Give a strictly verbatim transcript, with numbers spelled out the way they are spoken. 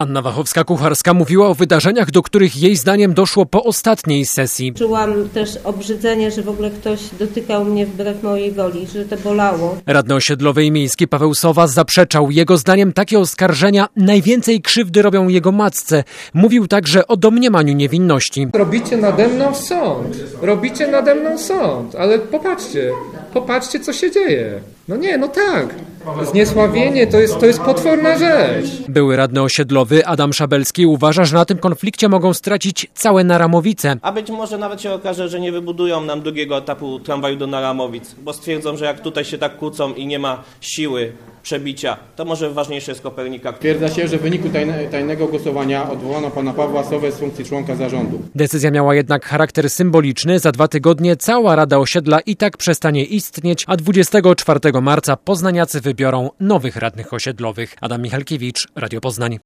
Anna Wachowska-Kucharska mówiła o wydarzeniach, do których jej zdaniem doszło po ostatniej sesji. Czułam też obrzydzenie, że w ogóle ktoś dotykał mnie wbrew mojej woli, że to bolało. Radny osiedlowy i miejski Paweł Sowa zaprzeczał. Jego zdaniem takie oskarżenia najwięcej krzywdy robią jego matce. Mówił także o domniemaniu niewinności. Robicie nade mną sąd. Robicie nade mną sąd. Ale popatrzcie. Popatrzcie, co się dzieje. No nie, no tak. Zniesławienie to jest, to jest potworna rzecz. Były radny osiedlowy Adam Szabelski uważa, że na tym konflikcie mogą stracić całe Naramowice. A być może nawet się okaże, że nie wybudują nam drugiego etapu tramwaju do Naramowic, bo stwierdzą, że jak tutaj się tak kłócą i nie ma siły przebicia, to może ważniejsze jest Kopernika. Stwierdza się, że w wyniku tajne, tajnego głosowania odwołano pana Pawła Sowę z funkcji członka zarządu. Decyzja miała jednak charakter symboliczny. Za dwa tygodnie cała Rada Osiedla i tak przestanie istnieć, a dwudziestego czwartego marca poznaniacy wybiorą nowych radnych osiedlowych. Adam Michalkiewicz, Radio Poznań.